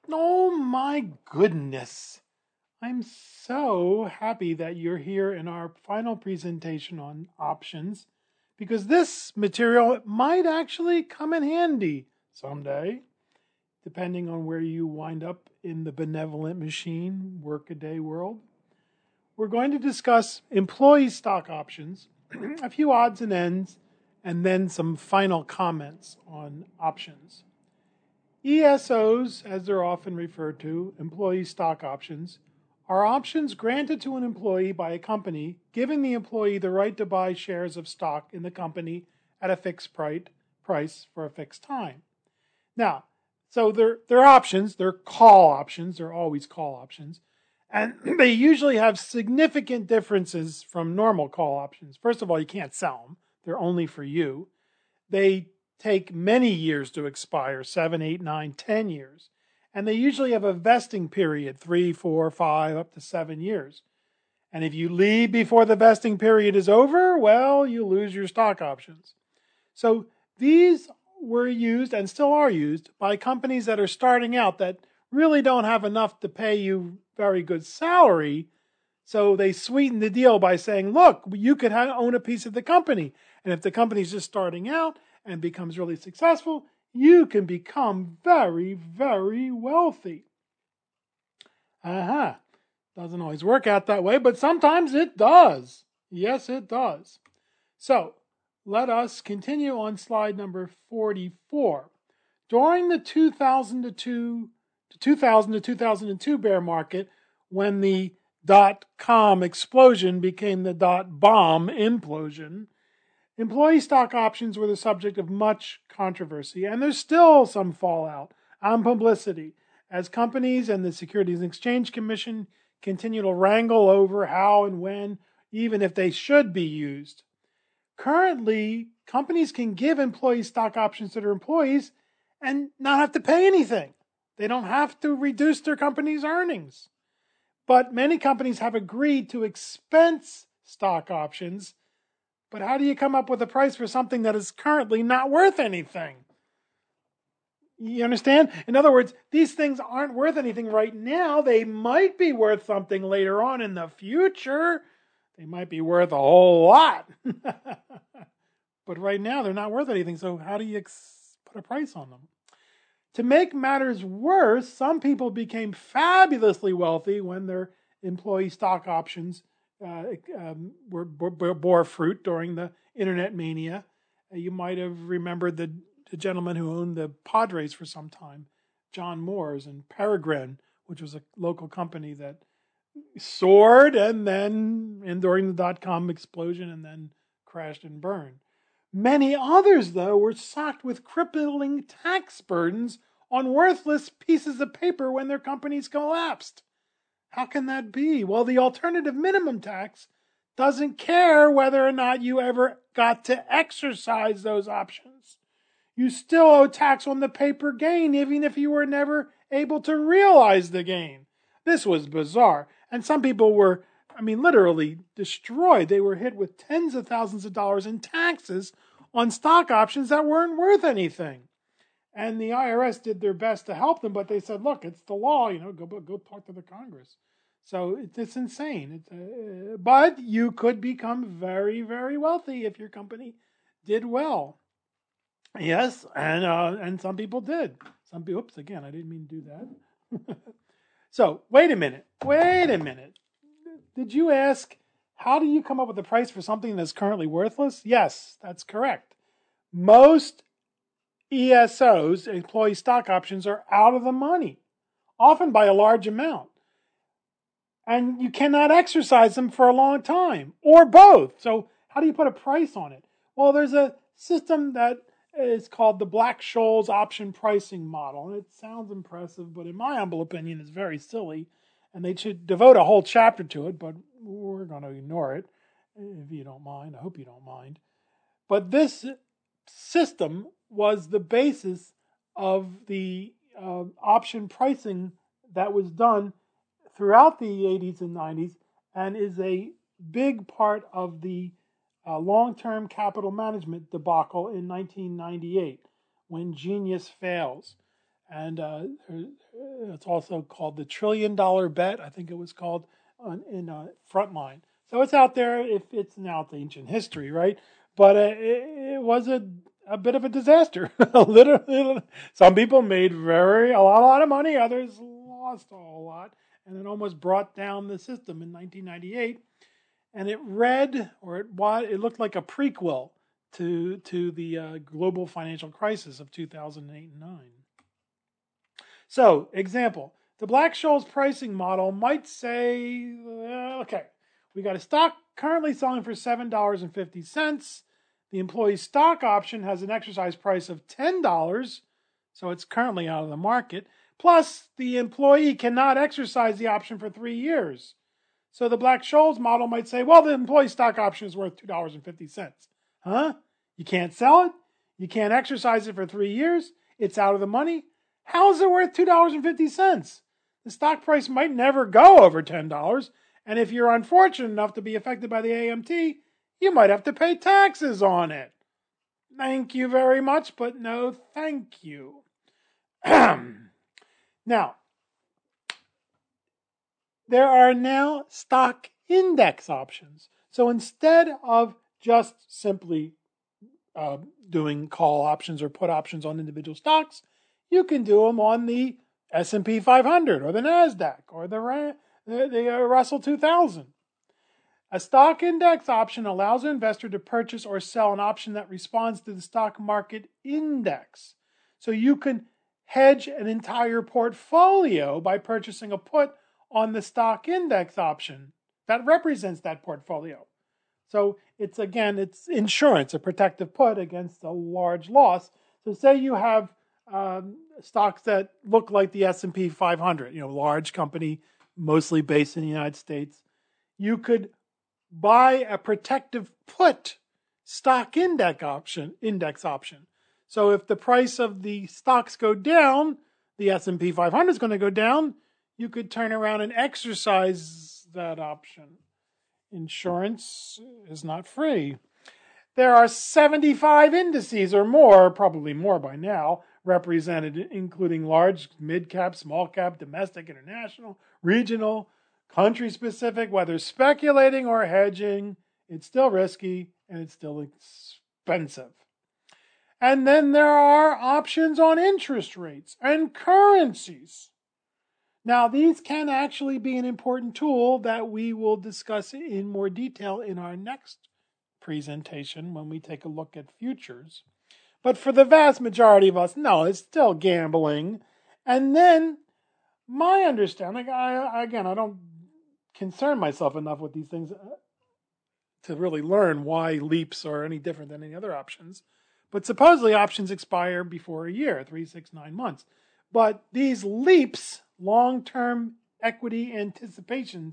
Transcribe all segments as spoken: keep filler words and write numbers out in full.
Oh my goodness. I'm so happy that you're here in our final presentation on options because this material might actually come in handy someday, depending on where you wind up in the benevolent machine workaday world. We're going to discuss employee stock options, a few odds and ends, and then some final comments on options. E S Os, as they're often referred to, employee stock options, are options granted to an employee by a company, giving the employee the right to buy shares of stock in the company at a fixed price for a fixed time. Now, so they're, they're options, they're call options, they're always call options, and they usually have significant differences from normal call options. First of all, you can't sell them, they're only for you. They take many years to expire, seven, eight, nine, ten years. And they usually have a vesting period, three, four, five, up to seven years. And if you leave before the vesting period is over, well, you lose your stock options. So these were used and still are used by companies that are starting out that really don't have enough to pay you very good salary. So they sweeten the deal by saying, look, you could own a piece of the company. And if the company's just starting out and becomes really successful, you can become very, very wealthy. Uh-huh. Doesn't always work out that way, but sometimes it does. Yes, it does. So let us continue on slide number forty-four. During the two thousand to two thousand two bear market, when the dot-com explosion became the dot-bomb implosion, employee stock options were the subject of much controversy, and there's still some fallout on publicity as companies and the Securities and Exchange Commission continue to wrangle over how and when, even if they should be used. Currently, companies can give employee stock options to their employees and not have to pay anything. They don't have to reduce their company's earnings. But many companies have agreed to expense stock options. But how do you come up with a price for something that is currently not worth anything? You understand? In other words, these things aren't worth anything right now. They might be worth something later on in the future. They might be worth a whole lot. But right now, they're not worth anything. So how do you ex- put a price on them? To make matters worse, some people became fabulously wealthy when their employee stock options uh, um, were, were, bore fruit during the internet mania. Uh, you might have remembered the, the gentleman who owned the Padres for some time, John Moores, and Peregrine, which was a local company that soared and then, and during the dot-com explosion, and then crashed and burned. Many others, though, were socked with crippling tax burdens on worthless pieces of paper when their companies collapsed. How can that be? Well, the alternative minimum tax doesn't care whether or not you ever got to exercise those options. You still owe tax on the paper gain, even if you were never able to realize the gain. This was bizarre. And some people were, I mean, literally destroyed. They were hit with tens of thousands of dollars in taxes on stock options that weren't worth anything. And the I R S did their best to help them, but they said, look, it's the law, you know, go go talk to the Congress. So it's, it's insane. It's, uh, but you could become very, very wealthy if your company did well. Yes, and uh, and some people did. Some people, oops, again, I didn't mean to do that. So, wait a minute. Wait a minute. Did you ask, how do you come up with a price for something that's currently worthless? Yes, that's correct. Most E S Os, employee stock options, are out of the money, often by a large amount. And you cannot exercise them for a long time, or both. So how do you put a price on it? Well, there's a system that is called the Black-Scholes option pricing model. And it sounds impressive, but in my humble opinion, it's very silly. And they should devote a whole chapter to it, but we're going to ignore it, if you don't mind. I hope you don't mind. But this system was the basis of the uh, option pricing that was done throughout the eighties and nineties, and is a big part of the uh, long-term capital management debacle in nineteen ninety-eight, when Genius fails. And uh, it's also called the Trillion Dollar Bet. I think it was called on, in uh, Frontline. So it's out there. If it's now it's ancient history, right? But uh, it, it was a a bit of a disaster. Literally, some people made very a lot, a lot of money. Others lost a whole lot, and it almost brought down the system in nineteen ninety-eight. And it read, or it it looked like a prequel to to the uh, global financial crisis of two thousand eight and nine. So, example, the Black-Scholes pricing model might say, uh, okay, we got a stock currently selling for seven dollars and fifty cents. The employee stock option has an exercise price of ten dollars, so it's currently out of the market. Plus, the employee cannot exercise the option for three years. So the Black-Scholes model might say, well, the employee stock option is worth two dollars and fifty cents. Huh? You can't sell it? You can't exercise it for three years? It's out of the money? How is it worth two dollars and fifty cents? The stock price might never go over ten dollars, and if you're unfortunate enough to be affected by the A M T, you might have to pay taxes on it. Thank you very much, but no thank you. Now, there are now stock index options. So instead of just simply uh, doing call options or put options on individual stocks, you can do them on the S and P five hundred or the NASDAQ or the, the, the uh, Russell two thousand. A stock index option allows an investor to purchase or sell an option that responds to the stock market index. So you can hedge an entire portfolio by purchasing a put on the stock index option that represents that portfolio. So it's, again, it's insurance, a protective put against a large loss. So say you have um, stocks that look like the S and P five hundred, you know, large company, mostly based in the United States. You could buy a protective put stock index option, index option. So if the price of the stocks go down, the S and P five hundred is going to go down. You could turn around and exercise that option. Insurance is not free. There are seventy-five indices or more, probably more by now, represented, including large, mid-cap, small-cap, domestic, international, regional, country-specific. Whether speculating or hedging, it's still risky and it's still expensive. And then there are options on interest rates and currencies. Now, these can actually be an important tool that we will discuss in more detail in our next presentation when we take a look at futures. But for the vast majority of us, no, it's still gambling. And then my understanding, I, again, I don't concern myself enough with these things to really learn why leaps are any different than any other options. But supposedly options expire before a year, three, six, nine months. But these leaps, long-term equity anticipation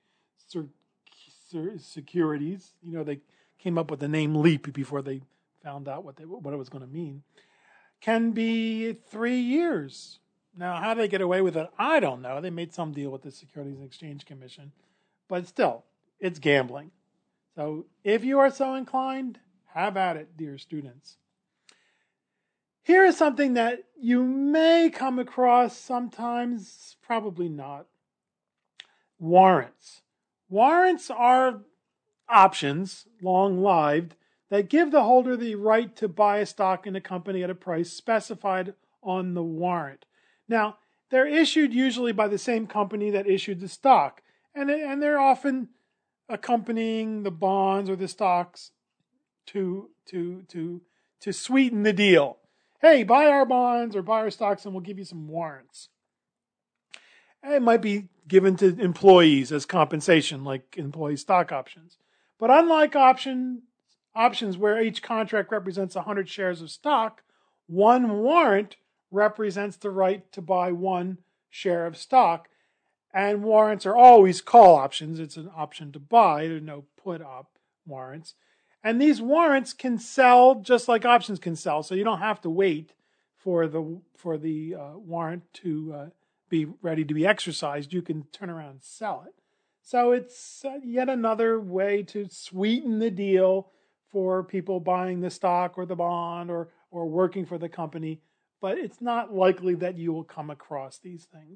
securities, you know, they came up with the name LEAP before they found out what they what it was going to mean, can be three years. Now, how do they get away with it? I don't know. They made some deal with the Securities and Exchange Commission. But still, it's gambling. So if you are so inclined, have at it, dear students. Here is something that you may come across sometimes, probably not. Warrants. Warrants are options, long-lived, that give the holder the right to buy a stock in a company at a price specified on the warrant. Now, they're issued usually by the same company that issued the stock, and, and they're often accompanying the bonds or the stocks to, to, to, to sweeten the deal. Hey, buy our bonds or buy our stocks and we'll give you some warrants. And it might be given to employees as compensation, like employee stock options. But unlike option, options where each contract represents one hundred shares of stock, one warrant represents the right to buy one share of stock. And warrants are always call options. It's an option to buy. There's no put op warrants. And these warrants can sell just like options can sell, so you don't have to wait for the for the uh, warrant to uh, be ready to be exercised. You can turn around and sell it. So it's uh, yet another way to sweeten the deal for people buying the stock or the bond or or working for the company but it's not likely that you will come across these things.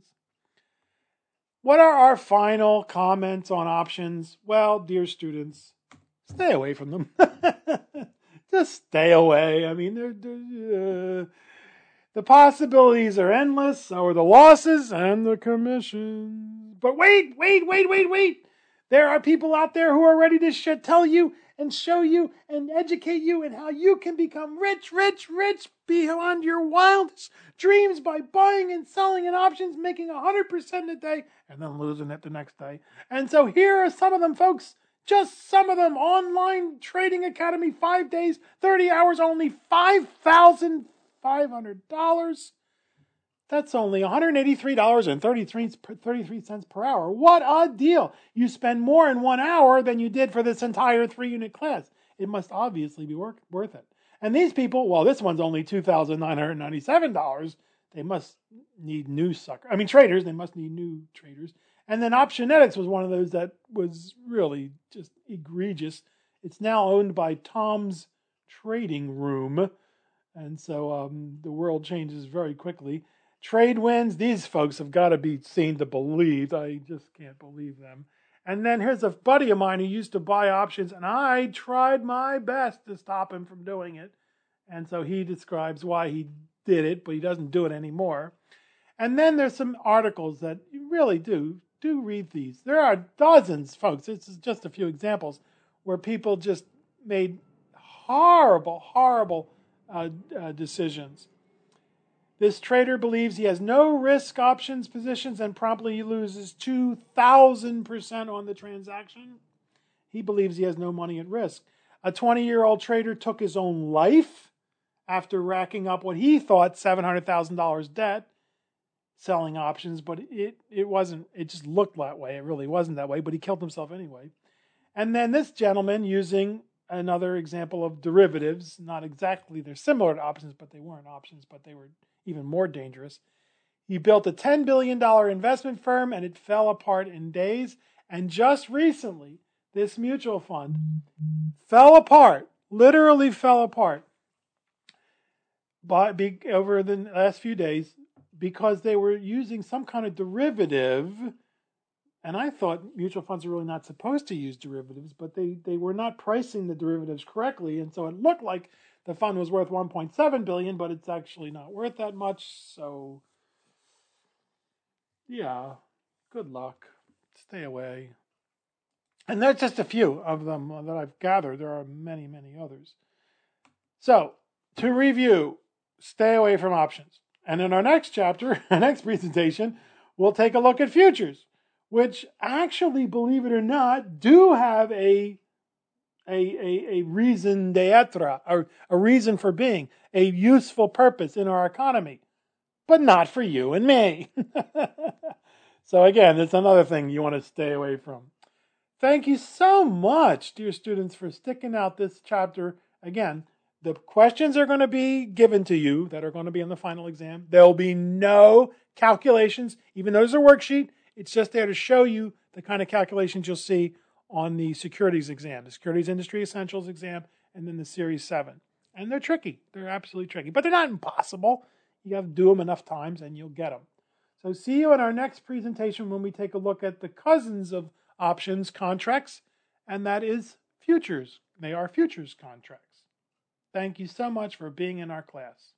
What are our final comments on options? Well, dear students, stay away from them. Just stay away. I mean, they're, they're, uh, the possibilities are endless, so are the losses and the commissions. But wait, wait, wait, wait, wait. There are people out there who are ready to sh- tell you and show you and educate you in how you can become rich, rich, rich beyond your wildest dreams by buying and selling in options, making one hundred percent a day and then losing it the next day. And so here are some of them, folks. Just some of them. Online Trading Academy, five days, thirty hours, only five thousand five hundred dollars. That's only one hundred eighty-three dollars and thirty-three cents per hour. What a deal! You spend more in one hour than you did for this entire three-unit class. It must obviously be worth it. And these people, well, this one's only two thousand nine hundred ninety-seven dollars. They must need new sucker. I mean, traders. They must need new traders. And then Optionetics was one of those that was really just egregious. It's now owned by Tom's Trading Room. And so um, the world changes very quickly. Tradewinds, these folks have got to be seen to believe. I just can't believe them. And then here's a buddy of mine who used to buy options, and I tried my best to stop him from doing it. And so he describes why he did it, but he doesn't do it anymore. And then there's some articles that you really do, do read these. There are dozens, folks. This is just a few examples where people just made horrible, horrible uh, uh, decisions. This trader believes he has no risk options positions and promptly loses two thousand percent on the transaction. He believes he has no money at risk. A twenty-year-old trader took his own life after racking up what he thought seven hundred thousand dollars debt selling options, but it, it wasn't, it just looked that way. It really wasn't that way, but he killed himself anyway. And then this gentleman, using another example of derivatives, not exactly, they're similar to options, but they weren't options, but they were even more dangerous. He built a ten billion dollars investment firm and it fell apart in days. And just recently, this mutual fund fell apart, literally fell apart by, be, over the last few days because they were using some kind of derivative. And I thought mutual funds are really not supposed to use derivatives, but they, they were not pricing the derivatives correctly. And so it looked like the fund was worth one point seven billion dollars, but it's actually not worth that much. So, yeah, good luck. Stay away. And there's just a few of them that I've gathered. There are many, many others. So, to review, stay away from options. And in our next chapter, our next presentation, we'll take a look at futures, which actually, believe it or not, do have a a, a, a reason d'etre, or a reason for being, a useful purpose in our economy, but not for you and me. So again, it's another thing you want to stay away from. Thank you so much, dear students, for sticking out this chapter. Again, the questions are going to be given to you that are going to be in the final exam. There will be no calculations, even though there's a worksheet. It's just there to show you the kind of calculations you'll see on the securities exam, the Securities Industry Essentials exam, and then the Series seven. And they're tricky. They're absolutely tricky. But they're not impossible. You have to do them enough times and you'll get them. So see you in our next presentation when we take a look at the cousins of options contracts, and that is futures. They are futures contracts. Thank you so much for being in our class.